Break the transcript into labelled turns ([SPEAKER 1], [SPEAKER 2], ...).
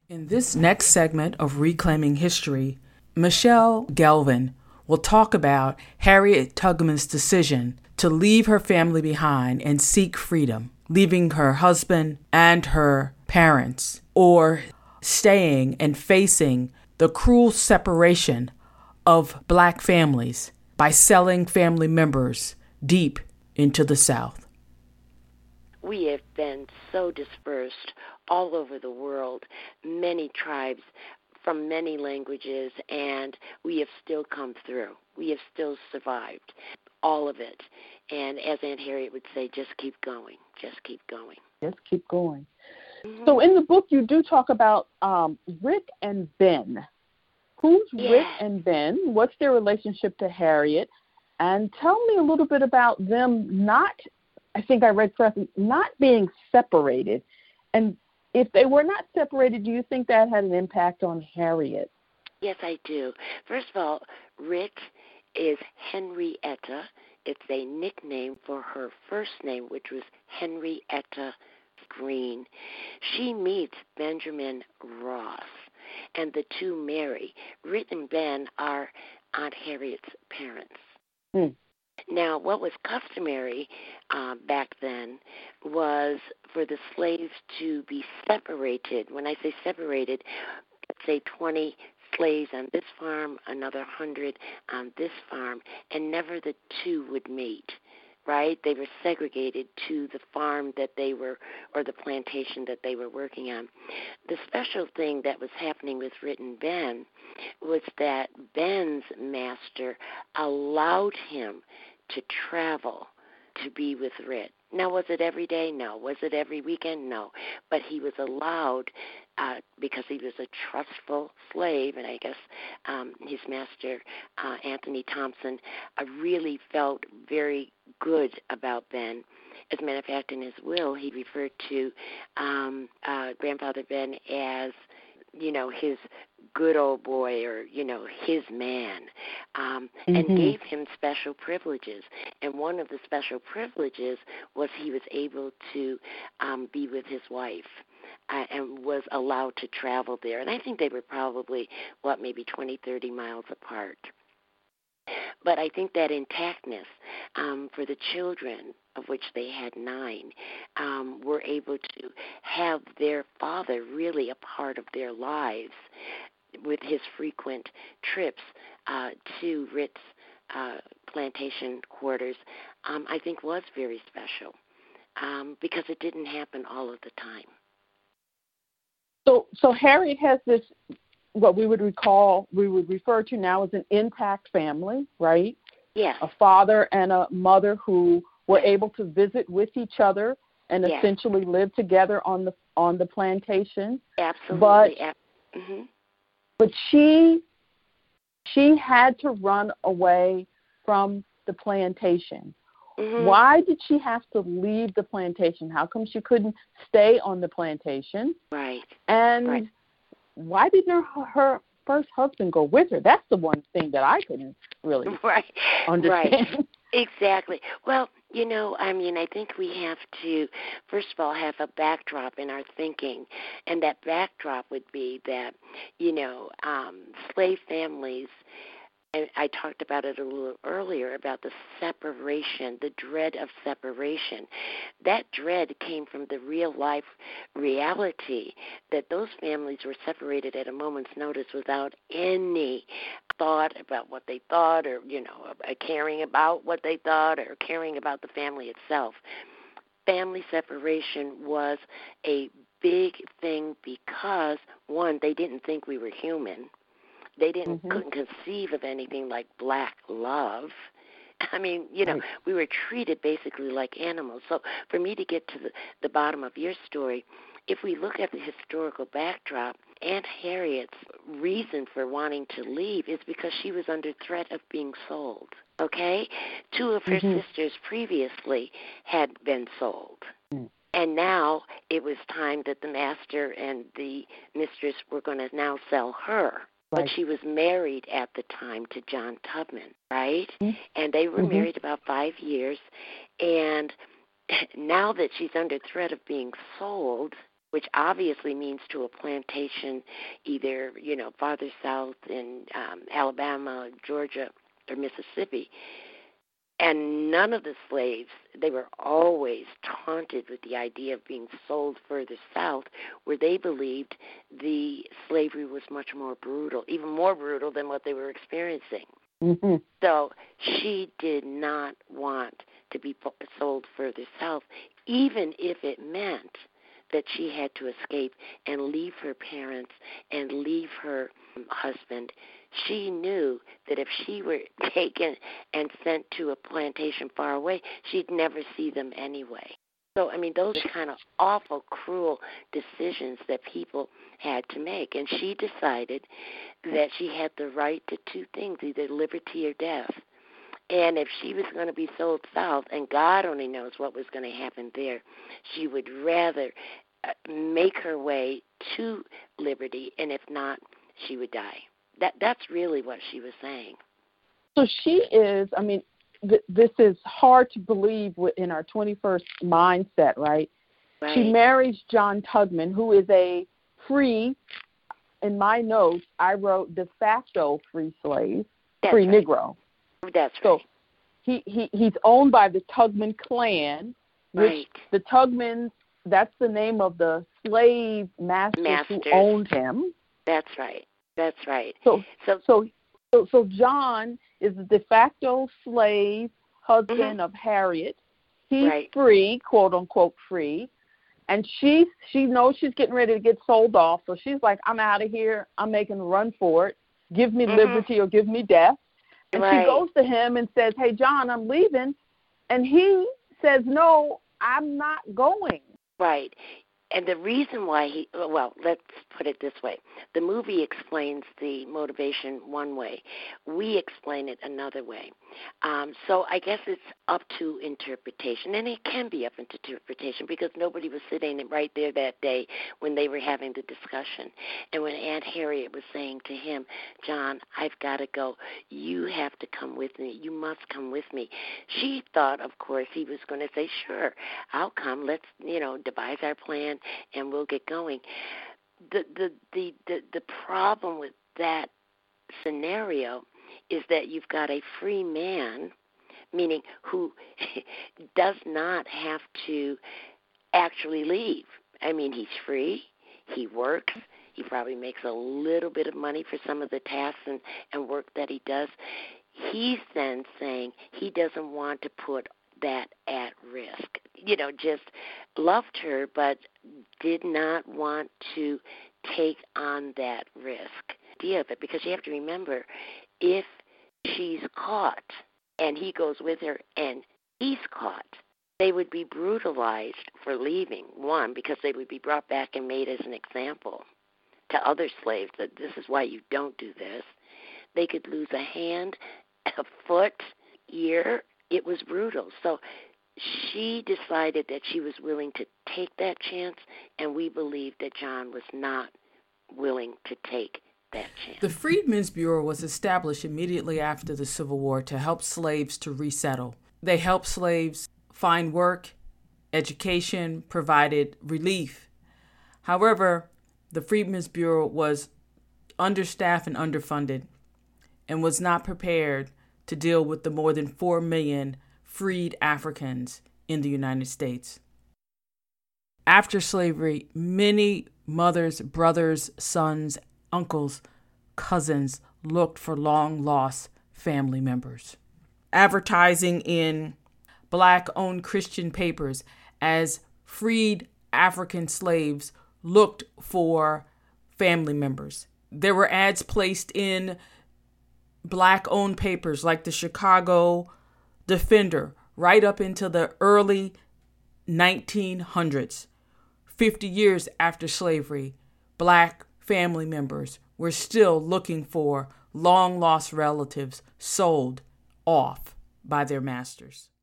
[SPEAKER 1] In this next segment of Reclaiming History, Michelle Galvin will talk about Harriet Tubman's decision to leave her family behind and seek freedom, leaving her husband and her parents, or staying and facing the cruel separation of Black families by selling family members deep into the South.
[SPEAKER 2] We have been so dispersed all over the world, many tribes from many languages, and we have still come through. We have still survived all of it. And as Aunt Harriet would say, just keep going, just keep going.
[SPEAKER 3] Just keep going.
[SPEAKER 2] Mm-hmm.
[SPEAKER 3] So in the book, you do talk about Rick and Ben. Who's Rick and Ben? What's their relationship to Harriet? And tell me a little bit about them not, I think I read correctly, not being separated. And if they were not separated, do you think that had an impact on Harriet?
[SPEAKER 2] Yes, I do. First of all, Rick is Henrietta. It's a nickname for her first name, which was Henrietta Green. She meets Benjamin Ross, and the two marry. Rick and Ben are Aunt Harriet's parents. Now, what was customary back then was for the slaves to be separated. When I say separated, say 20 slaves on this farm, another 100 on this farm, and never the two would meet, right? They were segregated to the farm that they were, or the plantation that they were working on. The special thing that was happening with Rick and Ben was that Ben's master allowed him to travel to be with Rick. Now, was it every day? No. Was it every weekend? No. But he was allowed because he was a trustful slave, and I guess his master, Anthony Thompson, really felt very good about Ben. As a matter of fact, in his will, he referred to Grandfather Ben as, his good old boy, or, his man, and gave him special privileges. And one of the special privileges was he was able to be with his wife and was allowed to travel there. And I think they were probably, maybe 20, 30 miles apart. But I think that intactness for the children, of which they had 9, were able to have their father really a part of their lives with his frequent trips to Rick's plantation quarters, I think was very special because it didn't happen all of the time.
[SPEAKER 3] So Harriet has this, what we would refer to now as an intact family, right?
[SPEAKER 2] Yes.
[SPEAKER 3] A father and a mother who were able to visit with each other and essentially live together on the plantation.
[SPEAKER 2] Absolutely.
[SPEAKER 3] But she had to run away from the plantation. Why did she have to leave the plantation? How come she couldn't stay on the plantation?
[SPEAKER 2] Right.
[SPEAKER 3] And why didn't her first husband go with her? That's the one thing that I couldn't really understand.
[SPEAKER 2] Right. Exactly. Well, I think we have to, first of all, have a backdrop in our thinking, and that backdrop would be that, slave families, and I talked about it a little earlier, about the separation, the dread of separation. That dread came from the real-life reality that those families were separated at a moment's notice without any thought about what they thought, or, caring about what they thought, or caring about the family itself. Family separation was a big thing because, one, they didn't think we were human. They couldn't conceive of anything like black love. I mean, we were treated basically like animals. So for me to get to the bottom of your story, if we look at the historical backdrop, Aunt Harriet's reason for wanting to leave is because she was under threat of being sold, okay? 2 of her sisters previously had been sold. And now it was time that the master and the mistress were going to now sell her. But she was married at the time to John Tubman, right? And they were married about 5 years. And now that she's under threat of being sold, which obviously means to a plantation either, farther south in Alabama, Georgia, or Mississippi. And none of the slaves, they were always taunted with the idea of being sold further south, where they believed the slavery was much more brutal, even more brutal than what they were experiencing.
[SPEAKER 3] Mm-hmm.
[SPEAKER 2] So she did not want to be sold further south, even if it meant that she had to escape and leave her parents and leave her husband. She knew that if she were taken and sent to a plantation far away, she'd never see them anyway. So, those are kind of awful, cruel decisions that people had to make. And she decided that she had the right to two things, either liberty or death. And if she was going to be sold south, and God only knows what was going to happen there, she would rather make her way to liberty, and if not, she would die. That's really what she was saying.
[SPEAKER 3] So she is, this is hard to believe in our 21st mindset, right?
[SPEAKER 2] Right.
[SPEAKER 3] She marries John Tugman, who is a free, in my notes, I wrote de facto free slave, free
[SPEAKER 2] right.
[SPEAKER 3] Negro.
[SPEAKER 2] That's
[SPEAKER 3] so
[SPEAKER 2] right.
[SPEAKER 3] He's owned by the Tugman clan, which
[SPEAKER 2] right.
[SPEAKER 3] the Tugmans, that's the name of the slave masters who owned him.
[SPEAKER 2] That's right. That's right.
[SPEAKER 3] So John is the de facto slave husband of Harriet. He's free, quote unquote free, and she knows she's getting ready to get sold off. So she's like, I'm out of here. I'm making a run for it. Give me liberty or give me death. And she goes to him and says, hey, John, I'm leaving. And he says, no, I'm not going.
[SPEAKER 2] Right. And the reason why let's put it this way. The movie explains the motivation one way. We explain it another way. So I guess it's up to interpretation, and it can be up to interpretation because nobody was sitting right there that day when they were having the discussion. And when Aunt Harriet was saying to him, John, I've got to go. You have to come with me. You must come with me. She thought, of course, he was going to say, sure, I'll come. Let's, devise our plan, and we'll get going. The problem with that scenario is that you've got a free man, meaning who does not have to actually leave. He's free. He works. He probably makes a little bit of money for some of the tasks and work that he does. He's then saying he doesn't want to put that at risk. Just loved her, but did not want to take on that risk. Idea of it, because you have to remember, if she's caught and he goes with her and he's caught, they would be brutalized for leaving. One, because they would be brought back and made as an example to other slaves that this is why you don't do this. They could lose a hand, a foot, ear. It was brutal. So she decided that she was willing to take that chance, and we believe that John was not willing to take that chance.
[SPEAKER 1] The Freedmen's Bureau was established immediately after the Civil War to help slaves to resettle. They helped slaves find work, education, provided relief. However, the Freedmen's Bureau was understaffed and underfunded and was not prepared to deal with the more than 4 million freed Africans in the United States. After slavery, many mothers, brothers, sons, uncles, cousins looked for long-lost family members. Advertising in Black-owned Christian papers as freed African slaves looked for family members. There were ads placed in Black-owned papers like the Chicago Defender right up into the early 1900s. 50 years after slavery, Black family members were still looking for long-lost relatives sold off by their masters.